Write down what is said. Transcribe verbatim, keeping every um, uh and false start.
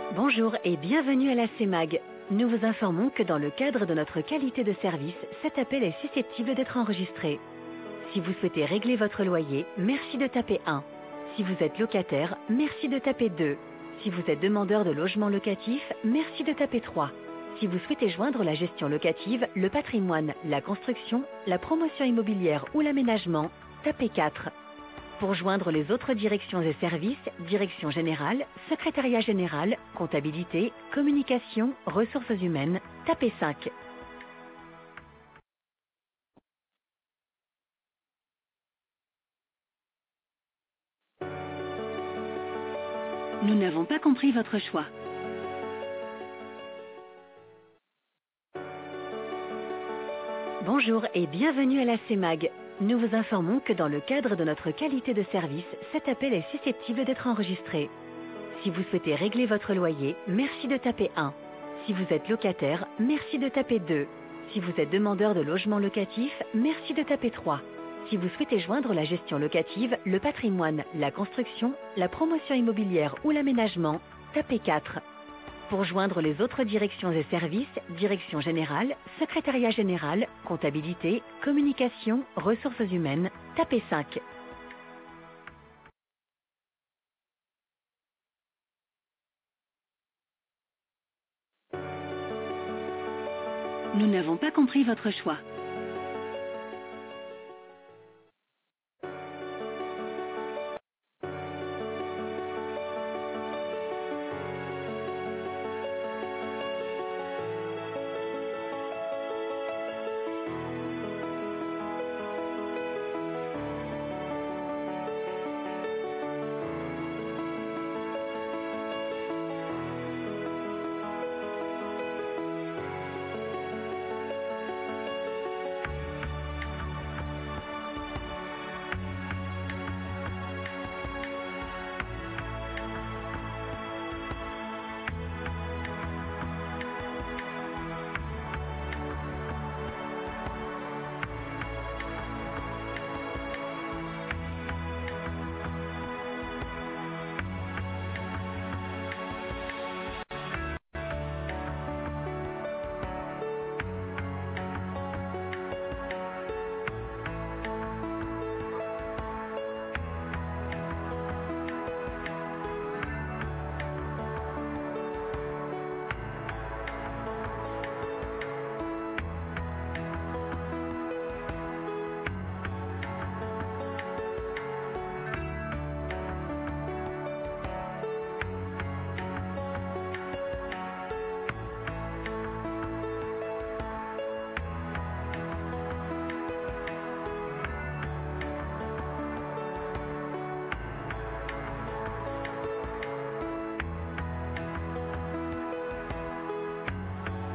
Bonjour et bienvenue à la CEMAG. Nous vous informons que dans le cadre de notre qualité de service, cet appel est susceptible d'être enregistré. Si vous souhaitez régler votre loyer, merci de taper un. Si vous êtes locataire, merci de taper deux. Si vous êtes demandeur de logement locatif, merci de taper trois. Si vous souhaitez joindre la gestion locative, le patrimoine, la construction, la promotion immobilière ou l'aménagement, tapez quatre. Pour joindre les autres directions et services, direction générale, secrétariat général, comptabilité, communication, ressources humaines, tapez cinq. Nous n'avons pas compris votre choix. Bonjour et bienvenue à la CEMAG. Nous vous informons que dans le cadre de notre qualité de service, cet appel est susceptible d'être enregistré. Si vous souhaitez régler votre loyer, merci de taper un. Si vous êtes locataire, merci de taper deux. Si vous êtes demandeur de logement locatif, merci de taper trois. Si vous souhaitez joindre la gestion locative, le patrimoine, la construction, la promotion immobilière ou l'aménagement, tapez quatre. Pour joindre les autres directions et services, direction générale, secrétariat général, comptabilité, communication, ressources humaines, tapez cinq. Nous n'avons pas compris votre choix.